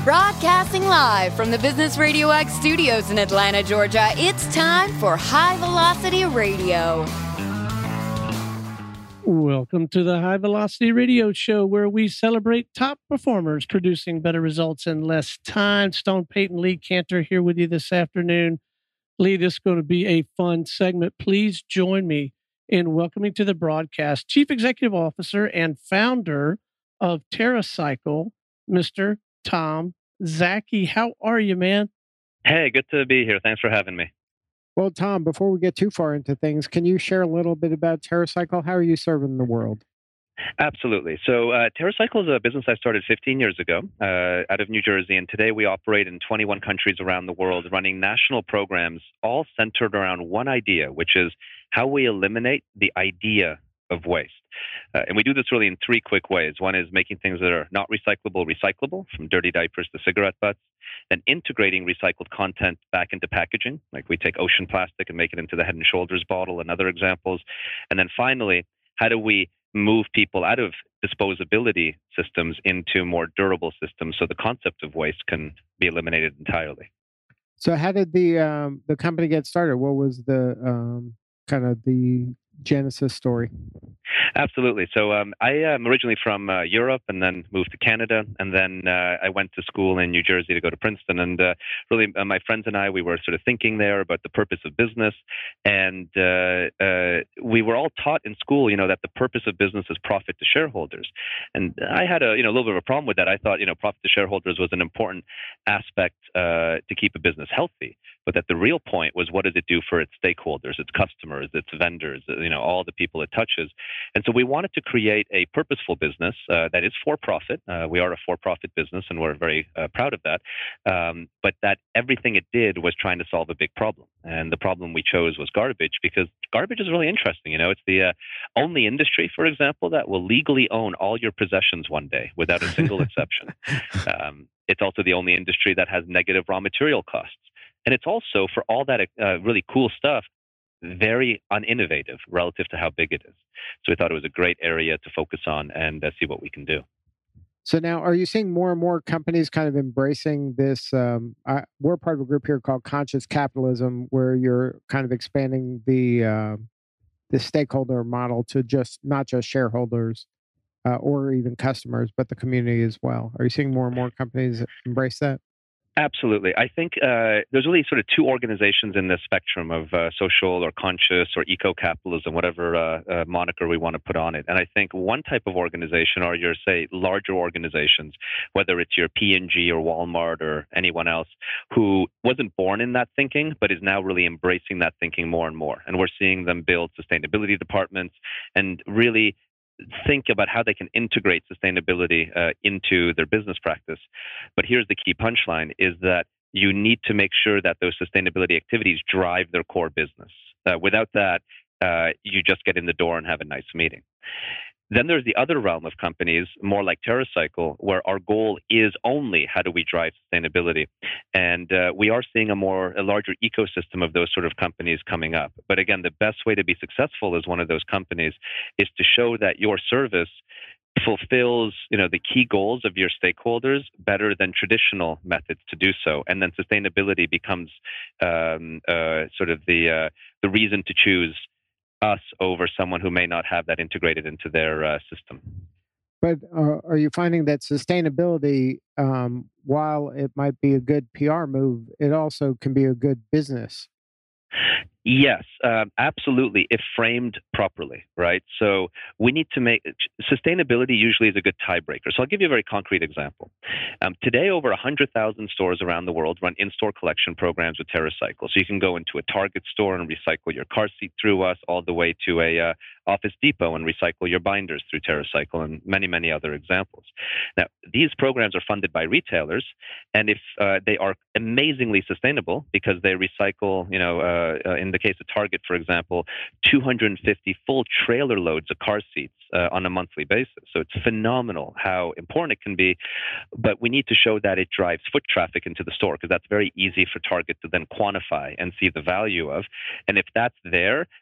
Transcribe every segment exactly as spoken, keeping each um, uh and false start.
Broadcasting live from the Business Radio X studios in Atlanta, Georgia, it's time for High Velocity Radio. Welcome to the High Velocity Radio Show, where we celebrate top performers producing better results in less time. Stone Payton, Lee Cantor here with you this afternoon. Lee, this is going to be a fun segment. Please join me in welcoming to the broadcast Chief Executive Officer and founder of TerraCycle, Mister Tom Zaki. How are you, man? Hey, good to be here. Thanks for having me. Well, Tom, before we get too far into things, can you share a little bit about TerraCycle? How are you serving the world? Absolutely. So uh, TerraCycle is a business I started fifteen years ago uh, out of New Jersey, and today we operate in twenty-one countries around the world, running national programs all centered around one idea, which is how we eliminate the idea of waste. Uh, and we do this really in three quick ways. One is making things that are not recyclable, recyclable, from dirty diapers to cigarette butts. Then integrating recycled content back into packaging, like we take ocean plastic and make it into the Head and Shoulders bottle and other examples. And then finally, how do we move people out of disposability systems into more durable systems so the concept of waste can be eliminated entirely? So how did the um, the company get started? What was the um, kind of the genesis story? Absolutely. So um, I am originally from uh, Europe and then moved to Canada. And then uh, I went to school in New Jersey to go to Princeton. And uh, really, uh, my friends and I, we were sort of thinking there about the purpose of business. And uh, uh, we were all taught in school, you know, that the purpose of business is profit to shareholders. And I had a, you know, a little bit of a problem with that. I thought, you know, profit to shareholders was an important aspect uh, to keep a business healthy. But that the real point was, what does it do for its stakeholders, its customers, its vendors, you know, all the people it touches. And so we wanted to create a purposeful business uh, that is for-profit. Uh, we are a for-profit business, and we're very uh, proud of that. Um, but that everything it did was trying to solve a big problem. And the problem we chose was garbage, because garbage is really interesting. You know, it's the uh, only industry, for example, that will legally own all your possessions one day without a single exception. Um, it's also the only industry that has negative raw material costs. And it's also, for all that uh, really cool stuff, very uninnovative relative to how big it is. So we thought it was a great area to focus on and uh, see what we can do. So now, are you seeing more and more companies kind of embracing this? Um, I, we're part of a group here called Conscious Capitalism, where you're kind of expanding the uh, the stakeholder model to just not just shareholders uh, or even customers, but the community as well. Are you seeing more and more companies embrace that? Absolutely. I think uh, there's really sort of two organizations in this spectrum of uh, social or conscious or eco-capitalism, whatever uh, uh, moniker we want to put on it. And I think one type of organization are your, say, larger organizations, whether it's your P and G or Walmart or anyone else, who wasn't born in that thinking, but is now really embracing that thinking more and more. And we're seeing them build sustainability departments and really think about how they can integrate sustainability uh, into their business practice. But here's the key punchline, is that you need to make sure that those sustainability activities drive their core business. Uh, without that, uh, you just get in the door and have a nice meeting. Then there's the other realm of companies, more like TerraCycle, where our goal is only how do we drive sustainability. And uh, we are seeing a more, a larger ecosystem of those sort of companies coming up. But again, the best way to be successful as one of those companies is to show that your service fulfills, you know, the key goals of your stakeholders better than traditional methods to do so. And then sustainability becomes um, uh, sort of the uh, the reason to choose us over someone who may not have that integrated into their uh, system. But uh, are you finding that sustainability, um, while it might be a good P R move, it also can be a good business? Yes, um, absolutely, if framed properly, right? So we need to make, sustainability usually is a good tiebreaker. So I'll give you a very concrete example. Um, today, over one hundred thousand stores around the world run in-store collection programs with TerraCycle. So you can go into a Target store and recycle your car seat through us, all the way to a uh, Office Depot and recycle your binders through TerraCycle, and many, many other examples. Now, these programs are funded by retailers, and if uh, they are amazingly sustainable because they recycle, you know, uh, uh, in the case of Target, for example, two hundred fifty full trailer loads of car seats uh, on a monthly basis. So it's phenomenal how important it can be, but we need to show that it drives foot traffic into the store, because that's very easy for Target to then quantify and see the value of. And if that's there,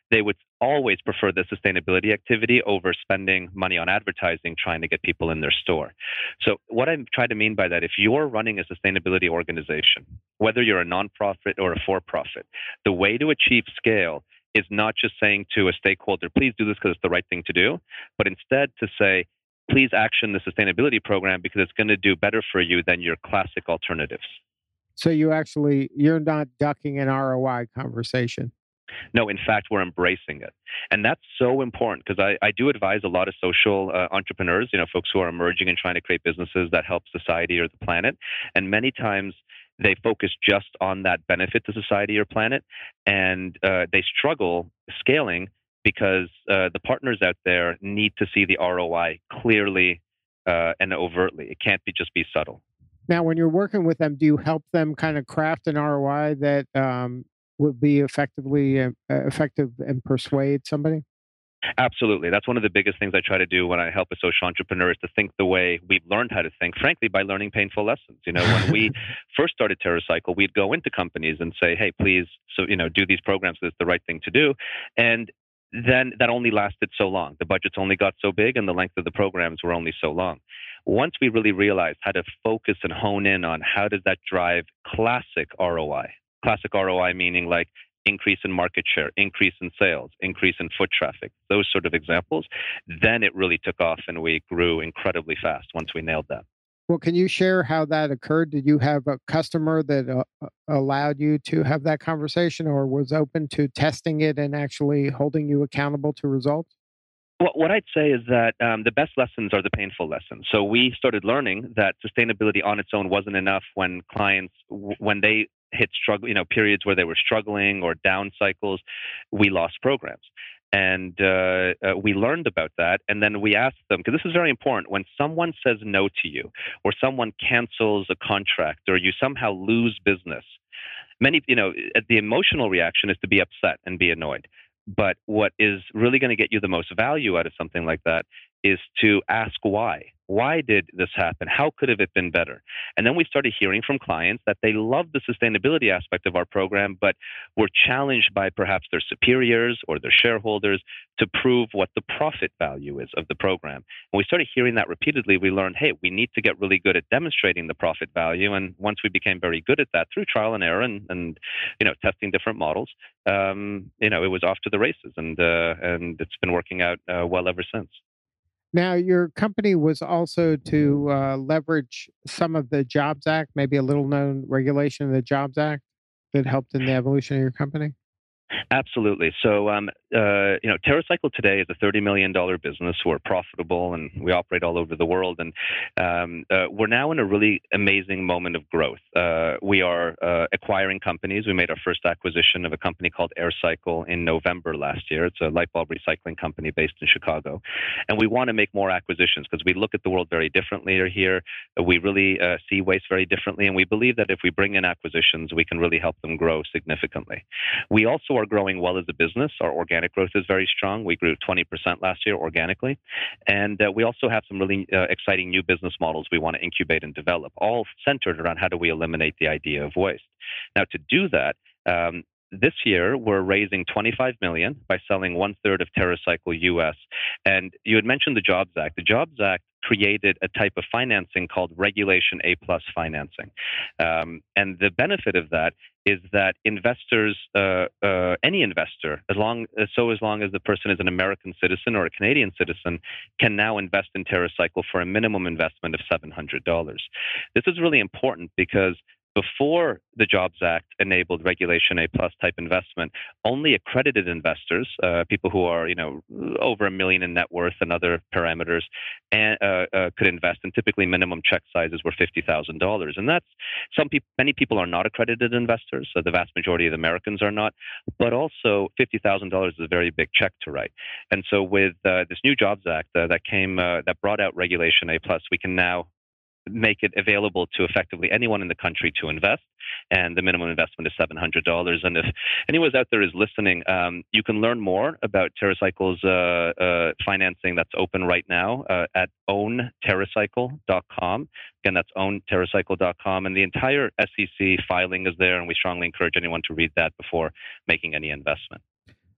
they would always prefer the sustainability activity over spending money on advertising trying to get people in their store. So what I'm trying to mean by that, if you're running a sustainability organization, whether you're a nonprofit or a for-profit, the way to achieve scale is not just saying to a stakeholder, please do this because it's the right thing to do, but instead to say, please action the sustainability program because it's going to do better for you than your classic alternatives. So you actually, you're not ducking an R O I conversation. No, in fact, we're embracing it. And that's so important because I, I do advise a lot of social uh, entrepreneurs, you know, folks who are emerging and trying to create businesses that help society or the planet. And many times they focus just on that benefit to society or planet, and uh, they struggle scaling because uh, the partners out there need to see the R O I clearly uh, and overtly. It can't be just be subtle. Now, when you're working with them, do you help them kind of craft an R O I that um, would be effectively uh, effective and persuade somebody? Absolutely. That's one of the biggest things I try to do when I help a social entrepreneur is to think the way we've learned how to think, frankly, by learning painful lessons. You know, when we first started TerraCycle, we'd go into companies and say, hey, please, so, you know, do these programs. It's the right thing to do. And then that only lasted so long. The budgets only got so big and the length of the programs were only so long. Once we really realized how to focus and hone in on how does that drive classic R O I, classic R O I meaning like increase in market share, increase in sales, increase in foot traffic, those sort of examples, then it really took off and we grew incredibly fast once we nailed that. Well, can you share how that occurred? Did you have a customer that uh, allowed you to have that conversation or was open to testing it and actually holding you accountable to results? Well, what I'd say is that um, the best lessons are the painful lessons. So we started learning that sustainability on its own wasn't enough when clients, w- when they hit struggle, you know, periods where they were struggling or down cycles, we lost programs. And uh, uh, we learned about that. And then we asked them, because this is very important, when someone says no to you or someone cancels a contract or you somehow lose business, many, you know, the emotional reaction is to be upset and be annoyed. But what is really going to get you the most value out of something like that is to ask why. Why did this happen? How could have it been better? And then we started hearing from clients that they loved the sustainability aspect of our program, but were challenged by perhaps their superiors or their shareholders to prove what the profit value is of the program. When we started hearing that repeatedly, we learned, hey, we need to get really good at demonstrating the profit value. And once we became very good at that through trial and error and, and you know, testing different models, um, you know, it was off to the races, and uh, and it's been working out uh, well ever since. Now, your company was also to uh, leverage some of the Jobs Act, maybe a little known regulation of the Jobs Act that helped in the evolution of your company? Absolutely. So, um, uh, you know, TerraCycle today is a thirty million dollars business. We're profitable and we operate all over the world. And um, uh, we're now in a really amazing moment of growth. Uh, we are uh, acquiring companies. We made our first acquisition of a company called AirCycle in November last year. It's a light bulb recycling company based in Chicago. And we want to make more acquisitions because we look at the world very differently here. We really uh, see waste very differently. And we believe that if we bring in acquisitions, we can really help them grow significantly. We also are growing well as a business. Our organic growth is very strong. We grew twenty percent last year organically. And uh, we also have some really uh, exciting new business models we want to incubate and develop, all centered around how do we eliminate the idea of waste. Now, to do that, um, this year, we're raising twenty-five million dollars by selling one third of TerraCycle U S. And you had mentioned the Jobs Act. The Jobs Act created a type of financing called Regulation A plus financing. Um, and the benefit of that is that investors, uh, uh, any investor, as long so as long as the person is an American citizen or a Canadian citizen, can now invest in TerraCycle for a minimum investment of seven hundred dollars. This is really important because before the Jobs Act enabled Regulation A plus type investment, only accredited investors, uh, people who are you know over a million in net worth and other parameters, and, uh, uh, could invest. And typically, minimum check sizes were fifty thousand dollars. And that's some people. Many people are not accredited investors. So the vast majority of Americans are not. But also, fifty thousand dollars is a very big check to write. And so, with uh, this new Jobs Act uh, that came uh, that brought out Regulation A plus, we can now make it available to effectively anyone in the country to invest, and the minimum investment is seven hundred dollars. And if anyone out there is listening, um, you can learn more about TerraCycle's uh, uh, financing that's open right now uh, at own terracycle dot com. Again, that's own terracycle dot com, and the entire S E C filing is there, and we strongly encourage anyone to read that before making any investment.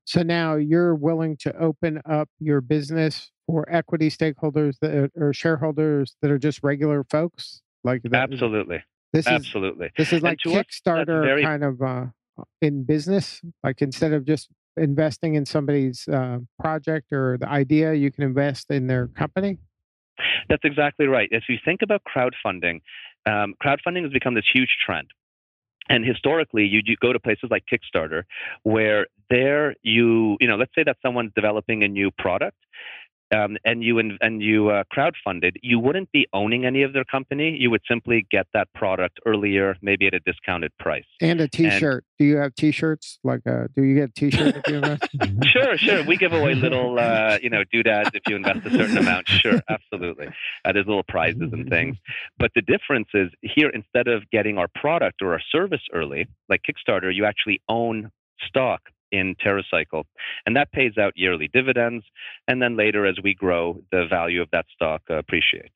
So now you're willing to open up your business for equity stakeholders that are, or shareholders that are just regular folks, like that. Absolutely, This is absolutely. this is And like to us, that's Kickstarter very kind of uh, in business. Like instead of just investing in somebody's uh, project or the idea, you can invest in their company. That's exactly right. If you think about crowdfunding, um, crowdfunding has become this huge trend. And historically, you, you go to places like Kickstarter, where there you, you know, let's say that someone's developing a new product, um, and you and you uh, crowdfunded, you wouldn't be owning any of their company. You would simply get that product earlier, maybe at a discounted price. And a T-shirt. And, do you have T-shirts? Like, a, do you get a T-shirt if you invest? Sure, sure. We give away little, uh, you know, doodads if you invest a certain amount. Sure, absolutely. Uh, there's little prizes and things. But the difference is here, instead of getting our product or our service early, like Kickstarter, you actually own stock in TerraCycle, and that pays out yearly dividends. And then later, as we grow, the value of that stock uh, appreciates.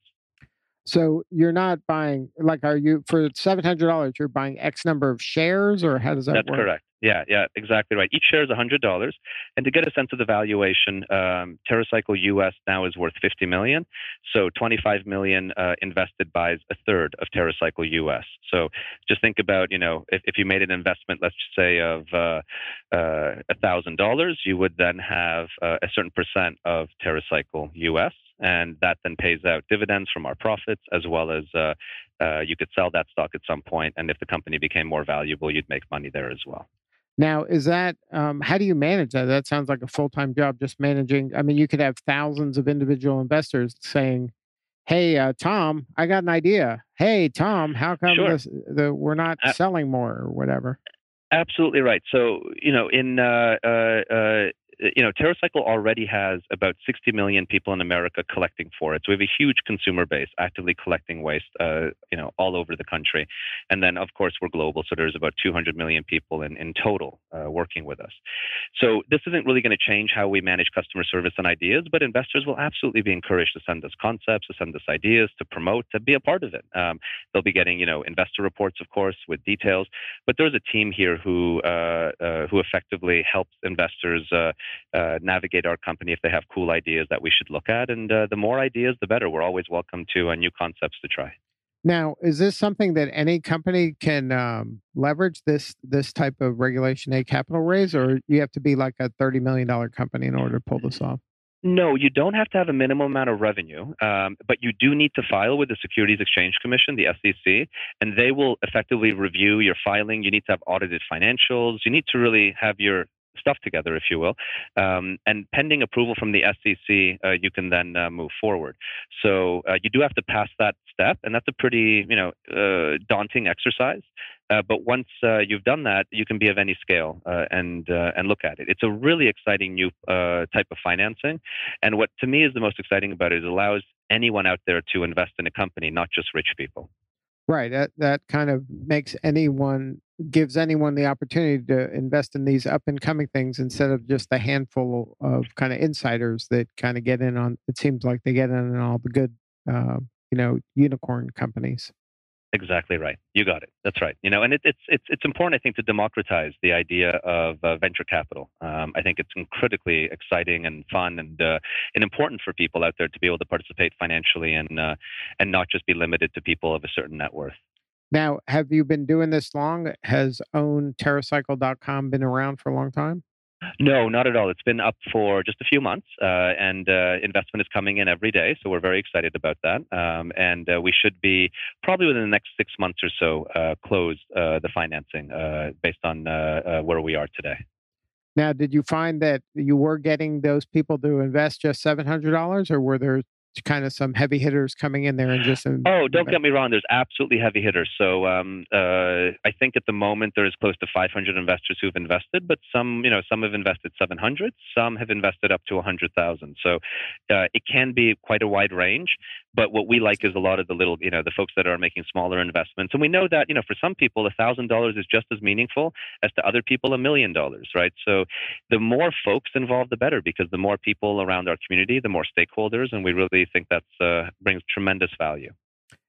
So you're not buying, like, are you, for seven hundred dollars, you're buying X number of shares, or how does that That's work? correct. Yeah, yeah, exactly right. Each share is one hundred dollars. And to get a sense of the valuation, um, TerraCycle U S now is worth fifty million dollars. So twenty-five million dollars uh, invested buys a third of TerraCycle U S. So just think about, you know, if, if you made an investment, let's say of uh, uh, one thousand dollars, you would then have uh, a certain percent of TerraCycle U S. And that then pays out dividends from our profits, as well as uh, uh, you could sell that stock at some point. And if the company became more valuable, you'd make money there as well. Now, is that, um, how do you manage that? That sounds like a full-time job, just managing. I mean, you could have thousands of individual investors saying, hey, uh, Tom, I got an idea. Hey, Tom, how come Sure. this, the, we're not Uh, selling more or whatever? Absolutely right. So, you know, in uh, uh, uh, you know, TerraCycle already has about sixty million people in America collecting for it. So we have a huge consumer base actively collecting waste, uh, you know, all over the country. And then, of course, we're global. So there's about two hundred million people in, in total uh, working with us. So this isn't really going to change how we manage customer service and ideas, but investors will absolutely be encouraged to send us concepts, to send us ideas, to promote, to be a part of it. Um, they'll be getting, you know, investor reports, of course, with details. But there's a team here who uh, uh, who effectively helps investors uh, uh, navigate our company if they have cool ideas that we should look at. And uh, the more ideas, the better. We're always welcome to uh, new concepts to try. Now, is this something that any company can um, leverage, this this type of Regulation A capital raise, or you have to be like a thirty million dollars company in order to pull this off? No, you don't have to have a minimum amount of revenue, um, but you do need to file with the Securities Exchange Commission, the S E C, and they will effectively review your filing. You need to have audited financials. You need to really have your stuff together, if you will. Um, and pending approval from the S E C, uh, you can then uh, move forward. So uh, you do have to pass that step, and that's a pretty, you know, uh, daunting exercise. Uh, but once uh, you've done that, you can be of any scale uh, and uh, and look at it. It's a really exciting new uh, type of financing, and what to me is the most exciting about it is it allows anyone out there to invest in a company, not just rich people. Right. That that kind of makes anyone, gives anyone the opportunity to invest in these up and coming things instead of just a handful of kind of insiders that kind of get in on. It seems like they get in on all the good, uh, you know, unicorn companies. Exactly right. You got it. That's right. You know, and it, it's it's it's important, I think, to democratize the idea of uh, venture capital. Um, I think it's critically exciting and fun and uh, and important for people out there to be able to participate financially and uh, and not just be limited to people of a certain net worth. Now, have you been doing this long? Has own TerraCycle dot com been around for a long time? No, not at all. It's been up for just a few months, uh, and uh, investment is coming in every day. So we're very excited about that. Um, and uh, we should be probably within the next six months or so uh, close uh, the financing uh, based on uh, uh, where we are today. Now, did you find that you were getting those people to invest just seven hundred dollars, or were there kind of some heavy hitters coming in there and just... Oh, don't get me wrong. There's absolutely heavy hitters. So um, uh, I think at the moment there is close to five hundred investors who've invested, but some, you know, some have invested seven hundred, some have invested up to one hundred thousand. So uh, it can be quite a wide range. But what we like is a lot of the little, you know, the folks that are making smaller investments. And we know that, you know, for some people, one thousand dollars is just as meaningful as to other people a million dollars, right? So the more folks involved, the better, because the more people around our community, the more stakeholders, and we really think that uh, brings tremendous value.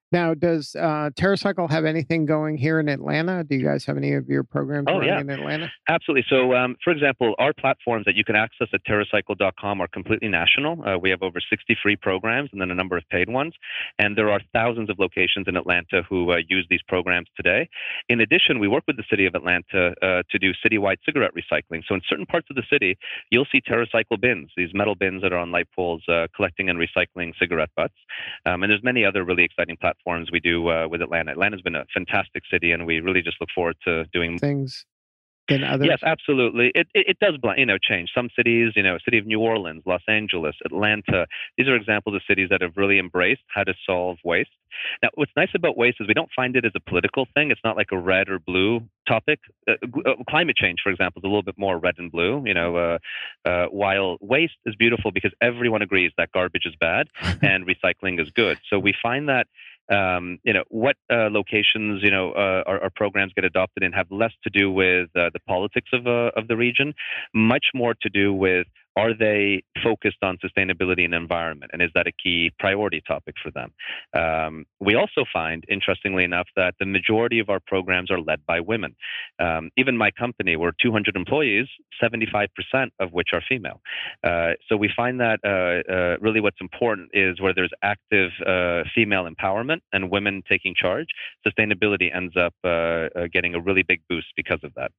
Now, does uh, TerraCycle have anything going here in Atlanta? Do you guys have any of your programs Oh, running yeah. in Atlanta? Absolutely. So, um, for example, our platforms that you can access at TerraCycle dot com are completely national. Uh, we have over sixty free programs and then a number of paid ones. And there are thousands of locations in Atlanta who uh, use these programs today. In addition, we work with the city of Atlanta uh, to do citywide cigarette recycling. So in certain parts of the city, you'll see TerraCycle bins, these metal bins that are on light poles uh, collecting and recycling cigarette butts. Um, and there's many other really exciting platforms we do uh, with Atlanta. Atlanta's been a fantastic city, and we really just look forward to doing things than others? Yes, absolutely. It, it it does you know change. Some cities, you know, city of New Orleans, Los Angeles, Atlanta. These are examples of cities that have really embraced how to solve waste. Now, what's nice about waste is we don't find it as a political thing. It's not like a red or blue topic. Uh, uh, climate change, for example, is a little bit more red and blue. You know, uh, uh, while waste is beautiful because everyone agrees that garbage is bad and recycling is good. So we find that. Um, you know, what uh, locations, you know, uh, our, our programs get adopted in have less to do with uh, the politics of uh, of the region, much more to do with are they focused on sustainability and environment, and is that a key priority topic for them? Um, we also find, interestingly enough, that the majority of our programs are led by women. Um, even my company, we're two hundred employees, seventy-five percent of which are female. Uh, so we find that uh, uh, really what's important is where there's active uh, female empowerment and women taking charge, sustainability ends up uh, uh, getting a really big boost because of that.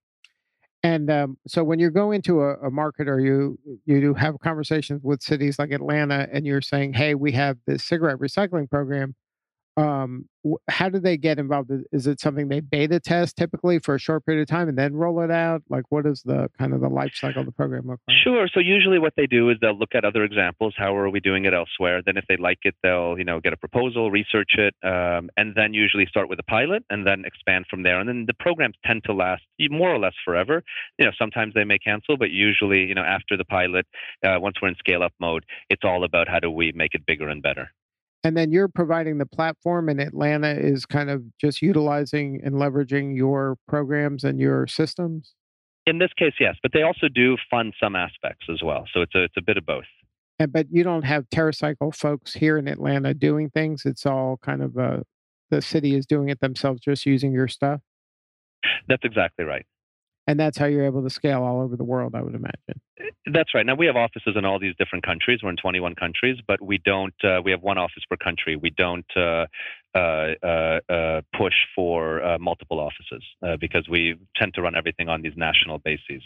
And um, so when you go into a, a market or you you do have conversations with cities like Atlanta and you're saying, hey, we have this cigarette recycling program, um, wh- how do they get involved? Is is it something they beta test typically for a short period of time and then roll it out? Like what is the kind of the life cycle of the program look like? Sure. So usually what they do is they'll look at other examples. How are we doing it elsewhere? Then if they like it, they'll, you know, get a proposal, research it, um, and then usually start with a pilot and then expand from there. And then the programs tend to last more or less forever. You know, sometimes they may cancel, but usually, you know, after the pilot, uh, once we're in scale up mode, it's all about how do we make it bigger and better. And then you're providing the platform, and Atlanta is kind of just utilizing and leveraging your programs and your systems. In this case, yes, but they also do fund some aspects as well. So it's a, it's a bit of both. And but you don't have TerraCycle folks here in Atlanta doing things. It's all kind of uh, the city is doing it themselves, just using your stuff. That's exactly right. And that's how you're able to scale all over the world, I would imagine. That's right. Now we have offices in all these different countries. We're in twenty-one countries, but we don't. Uh, we have one office per country. We don't uh, uh, uh, uh, push for uh, multiple offices uh, because we tend to run everything on these national bases.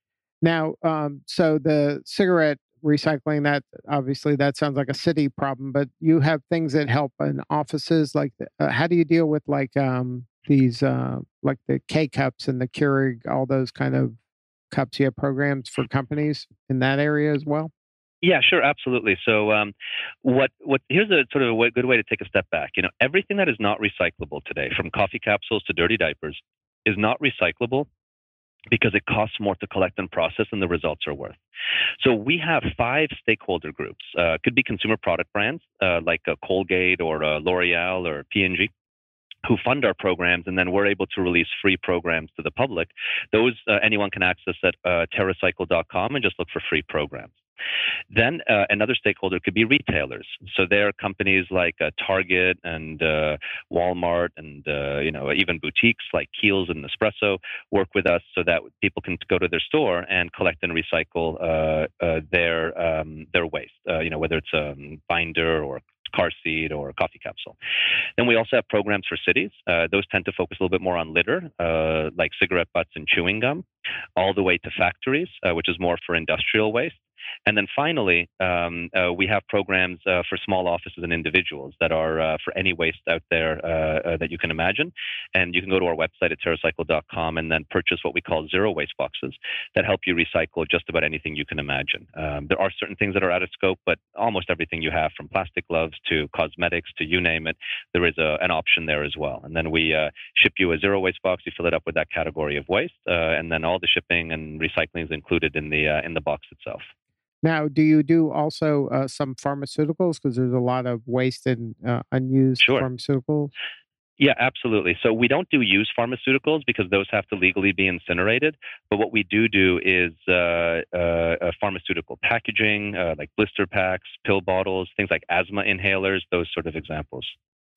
Now, um, so the cigarette recycling, that obviously that sounds like a city problem, but you have things that help in offices. Like, uh, how do you deal with like um, these, uh, like the K cups and the Keurig, all those kind of cups? You have programs for companies in that area as well. Yeah, sure, absolutely. So, um, what what here's a sort of a way, good way to take a step back. You know, everything that is not recyclable today, from coffee capsules to dirty diapers, is not recyclable because it costs more to collect and process than the results are worth. So we have five stakeholder groups. Uh, could be consumer product brands uh, like uh, Colgate or uh, L'Oreal or P and G, who fund our programs, and then we're able to release free programs to the public. Those uh, anyone can access at uh, TerraCycle dot com and just look for free programs. Then uh, another stakeholder could be retailers. So there are companies like uh, Target and uh, Walmart and uh, you know even boutiques like Kiehl's and Nespresso work with us so that people can go to their store and collect and recycle uh, uh, their um, their waste. Uh, you know whether it's a binder or car seat or a coffee capsule. Then we also have programs for cities. Uh, those tend to focus a little bit more on litter, uh, like cigarette butts and chewing gum, all the way to factories, uh, which is more for industrial waste. And then finally, um, uh, we have programs uh, for small offices and individuals that are uh, for any waste out there uh, uh, that you can imagine. And you can go to our website at TerraCycle dot com and then purchase what we call zero waste boxes that help you recycle just about anything you can imagine. Um, there are certain things that are out of scope, but almost everything you have, from plastic gloves to cosmetics to you name it, there is a, an option there as well. And then we uh, ship you a zero waste box. You fill it up with that category of waste, uh, and then all the shipping and recycling is included in the uh, in the box itself. Now, do you do also uh, some pharmaceuticals? Because there's a lot of waste and uh, unused Sure. pharmaceuticals. Yeah, absolutely. So we don't do used pharmaceuticals because those have to legally be incinerated. But what we do do is uh, uh, uh, pharmaceutical packaging, uh, like blister packs, pill bottles, things like asthma inhalers, those sort of examples.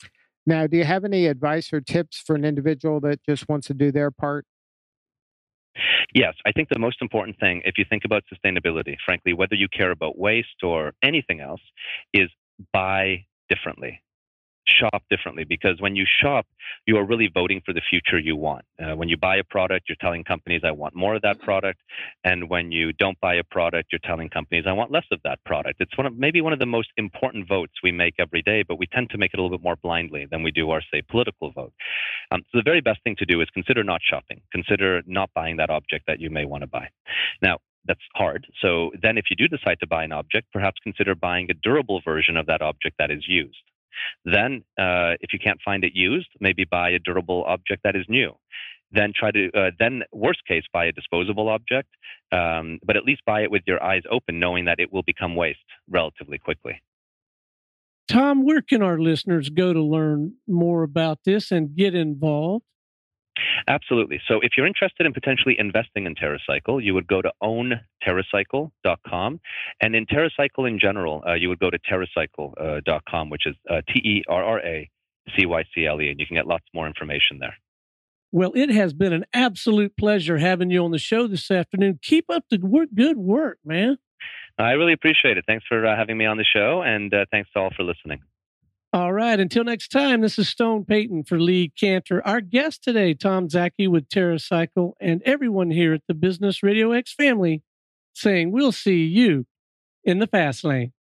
Now, do you have any advice or tips for an individual that just wants to do their part? Yes, I think the most important thing, if you think about sustainability, frankly, whether you care about waste or anything else, is buy differently. Shop differently, because when you shop, you are really voting for the future you want. Uh, when you buy a product, you're telling companies, I want more of that product. And when you don't buy a product, you're telling companies, I want less of that product. It's one of maybe one of the most important votes we make every day, but we tend to make it a little bit more blindly than we do our, say, political vote. Um, so the very best thing to do is consider not shopping. Consider not buying that object that you may want to buy. Now, that's hard. So then if you do decide to buy an object, perhaps consider buying a durable version of that object that is used. Then, uh, if you can't find it used, maybe buy a durable object that is new. Then try to, uh, then worst case, buy a disposable object, um, but at least buy it with your eyes open, knowing that it will become waste relatively quickly. Tom, where can our listeners go to learn more about this and get involved? Absolutely. So if you're interested in potentially investing in TerraCycle, you would go to own terracycle dot com. And in TerraCycle in general, uh, you would go to terracycle dot com, which is uh, T E R R A C Y C L E, and you can get lots more information there. Well, it has been an absolute pleasure having you on the show this afternoon. Keep up the work, good work, man. I really appreciate it. Thanks for uh, having me on the show, and uh, thanks to all for listening. All right. Until next time, this is Stone Payton for Lee Cantor. Our guest today, Tom Zaki with TerraCycle, and everyone here at the Business Radio X family saying we'll see you in the fast lane.